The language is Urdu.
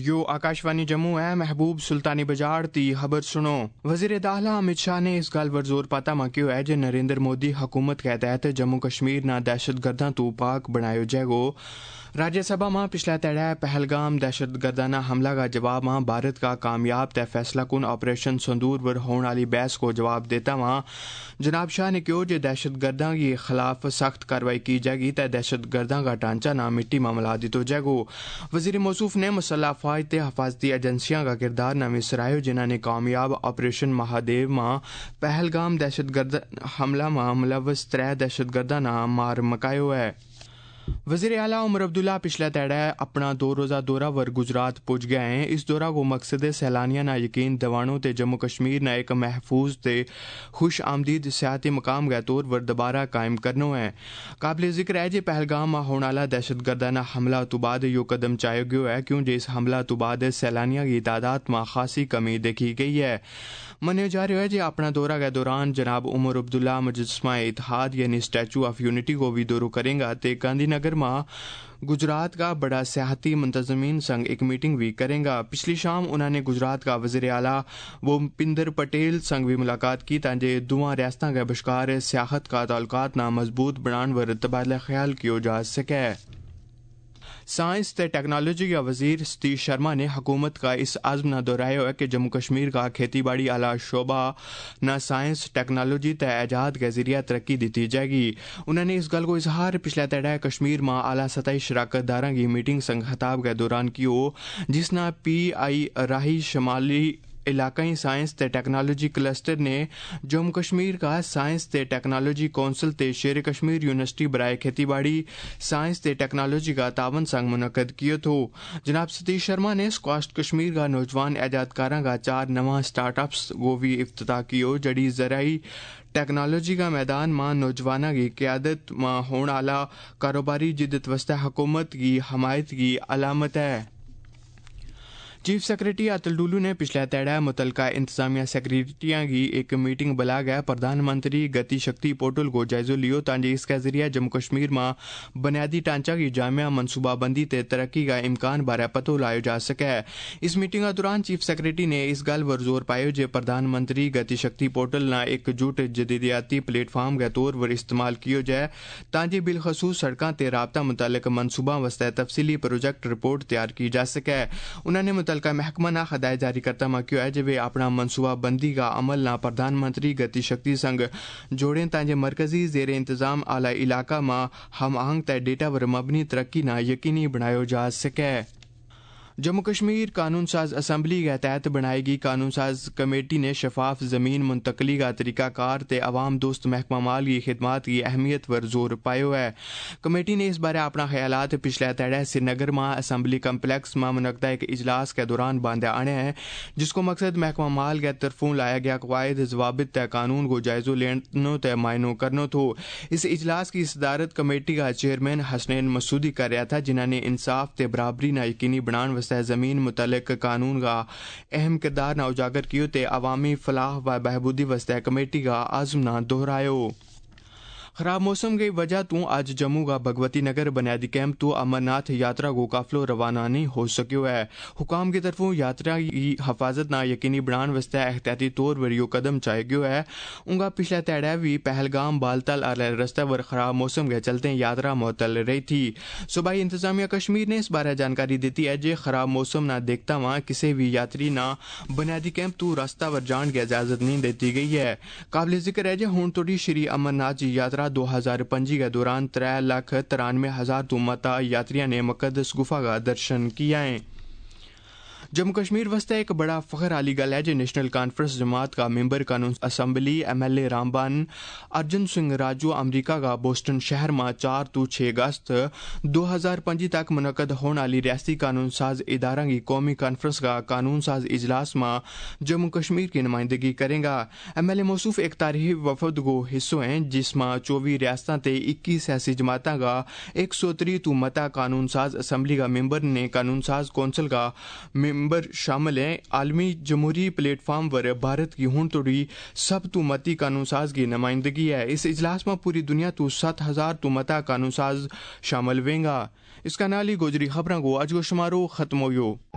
یو آکاشوانی جموں ہے محبوب سلطانی بجاڑ تی خبر سنو۔ وزیر داخلہ امت شاہ نے اس گل پر زور پاتا مکیو ہے جے نریندر مودی حکومت کے تحت جموں کشمیر نہ دہشت گرداں تو پاک بنایو جائے گو۔ راجیہ سبھا ماں پچھلا تیڑا پہلگام دہشت گردانہ حملہ کا جواب ماں بھارت کا کامیاب تے فیصلہ کن آپریشن سندور پر ہونے والی بحث کو جواب دیتا ماں جناب شاہ نے کہو جے دہشت گرداں کے خلاف سخت کارروائی کی جائے گی تے دہشت گرداں کا ڈھانچہ نہ مٹی میں ملا دیتو جائے گو۔ وزیر موصوف نے مسلح افواج تے حفاظتی ایجنسیاں کا کردار نہ وسرایو جنہاں نے کامیاب آپریشن مہادیو ماں پہلگام دہشت گرد حملہ ماں ملوث 3 دہشت گرداں نہ مار مکایو ہے۔ وزیر اعلیٰ عمر عبداللہ پچھلا تیڑا اپنا 2 روزہ دورہ ور گجرات پہنچ گئے ہیں۔ اس دورہ کو مقصد سیلانیاں نہ یقین دوانوں تے جموں کشمیر نہ ایک محفوظ تے خوش آمدید سیاحتی مقام کے طور پر دوبارہ قائم کرنا ہے۔ قابل ذکر ہے جے پہلگام میں ہونے والا دہشت گردانہ حملہ تو بعد یہ قدم چاہے گیا ہے کیوں جے اس حملہ تو بعد سیلانیاں کی تعداد میں خاصی کمی دیکھی گئی ہے۔ منیا جا رہا ہے جے اپنا دورہ کے دوران جناب عمر عبداللہ مجسمہ اتحاد یعنی اسٹیچو آف یونٹی کو بھی دورہ کریں گا تے گاندھی نگر میں گجرات کا بڑا سیاحتی منتظمین سنگ ایک میٹنگ بھی کریں گا۔ پچھلی شام انہوں نے گجرات کا وزیر اعلیٰ بھوپندر پٹیل سنگ بھی ملاقات کی تاکہ دونوں ریاستوں کے بشکار سیاحت کا تعلقات نہ مضبوط بنان ور تبادلہ خیال کیا جا سکے۔ سائنس تے ٹیکنالوجی کا وزیر ستیش شرما نے حکومت کا اس عزم نہ دہرایا ہے کہ جموں کشمیر کا کھیتی باڑی اعلیٰ شعبہ نہ سائنس ٹیکنالوجی تے ایجاد کے ذریعہ ترقی دیتی جائے گی۔ انہوں نے اس گل کو اظہار پچھلا تیڑا کشمیر میں اعلیٰ سطحی شراکت داراں کی میٹنگ سنگ خطاب کے دوران کیو جس نہ پی آئی راہی شمالی علاقائی سائنس تے ٹیکنالوجی کلسٹر نے جموں کشمیر کا سائنس تے ٹیکنالوجی کونسل تے شیر کشمیر یونیورسٹی برائے کھیتی باڑی سائنس تے ٹیکنالوجی کا تعاون سنگ منعقد کیا تھو۔ جناب ستیش شرما نے اسکواسٹ کشمیر کا نوجوان ایجادکاراں کا 4 نواں سٹارٹ اپس کو بھی افتتاح کیو جڑی زرعی ٹیکنالوجی کا میدان ماں نوجوانوں کی قیادت ماں ہونے والا کاروباری جدت وسط حکومت کی حمایت کی علامت ہے۔ چیف سیکرٹری اتل ڈولو نے پچھلا تیڑا متعلقہ انتظامیہ سیکرٹریاں کی ایک میٹنگ بلا گیا پردھان منتری گتی شکتی پورٹل کو جائزہ لیو تاکہ اس کے ذریعہ جموں کشمیر میں بنیادی ڈھانچہ کی جامع منصوبہ بندی تے ترقی کا امکان بارے پتہ لایا جا سکے۔ اس میٹنگ کے دوران چیف سیکرٹری نے اس گل پر زور پایا کہ پردھان منتری گتی شکتی پورٹل نہ ایک جٹ جدیدیاتی پلیٹ فارم کے طور پر استعمال کیا جائے تاکہ بالخصوص سڑکاں تے رابطہ متعلق منصوبہ واسطے تفصیلی پروجیکٹ رپورٹ تیار کی جا سکے۔ انہوں نے متعلقہ محکمہ نہ ہدایت جاری کرتا مکیو ہے جب وہ اپنا منصوبہ بندی کا عمل نہ پردھان منتری گتی شکتی سنگ جوڑیں تاکہ مرکزی زیر انتظام اعلی علاقہ میں ہم آہنگ تے ڈیٹا پر مبنی ترقی نہ یقینی بنایا جا سکے۔ جموں کشمیر قانون ساز اسمبلی کے تحت بنائی گئی قانون ساز کمیٹی نے شفاف زمین منتقلی کا طریقہ کار تے عوام دوست محکمہ مال کی خدمات کی اہمیت پر زور پایا ہے۔ کمیٹی نے اس بارے اپنا خیالات پچھلے تیڑا سری نگر میں اسمبلی کمپلیکس میں منعقدہ ایک اجلاس کے دوران باندھے آنے ہیں جس کو مقصد محکمہ مال کے طرفوں لایا گیا قواعد ضوابط تے قانون کو جائزہ لینا تے معائنہ کرنا تھو۔ اس اجلاس کی صدارت کمیٹی کا چیئرمین حسنین مسعودی کر رہا تھا جنہوں نے انصاف تے برابری نہ یقینی بنان زمین متعلق قانون کا اہم کردار نہ اجاگر کیو تے عوامی فلاح و بہبودی واسطے کمیٹی کا عزم نہ دہرایو۔ خراب موسم کی وجہ تو آج جموں کا بھگوتی نگر بنیادی کیمپ تو امرناتھ یاترا کو قافلو روانہ نہیں ہو سکیو ہے۔ حکام کی طرفوں یاترا کی حفاظت نہ یقینی بنان واسطے احتیاطی طور پر یہ قدم چاہے گیا ہے۔ ان کا پچھلا تیڑا بھی پہلگام بالتل اور رستے پر خراب موسم کے چلتے یاترا معطل رہی تھی۔ صوبائی انتظامیہ کشمیر نے اس بارے جانکاری دیتی ہے کہ خراب موسم نہ دیکھتا وہاں کسی بھی یاتری نہ بنیادی کیمپ تو راستہ پر جان کی اجازت نہیں دیتی گئی ہے۔ قابل ذکر ہے کہ ہون توڑی شری امرناتھ جی یاترا 2025 کے دوران 3,93,000 تو متا یاتریاں نے مقدس گفا کا درشن کیا ہے۔ جموں کشمیر واسطے ایک بڑا فخر والی گل ہے جو نیشنل کانفرنس جماعت کا ممبر قانون assembly M L A Ramban Arjun Singh Raju امریکہ کا بوسٹن شہر میں 4 تو 6 اگست 2025 تک منعقد ہونے والی ریاستی قانون ساز ادارہ کی قومی کانفرنس کا قانون ساز اجلاس میں جموں کشمیر کی نمائندگی کرے گا۔ ایم ایل اے موصوف ایک تاریخی وفد کو حصہ ہیں جس میں 24 ریاستوں تے 21 سیاسی جماعتوں کا 130 تو متا قانون ساز اسمبلی کا ممبر نے قانون ساز کونسل کا ممبر شامل ہیں۔ عالمی جمہوری پلیٹ فارم پر بھارت کی ہون توڑی سب تو متی قانون ساز کی نمائندگی ہے۔ اس اجلاس میں پوری دنیا تو 7,000 تو متا قانون ساز شامل ہوئیں گا۔ اس کا نالی گوجری خبروں کو اج کو شمارو ختم ہوئیو۔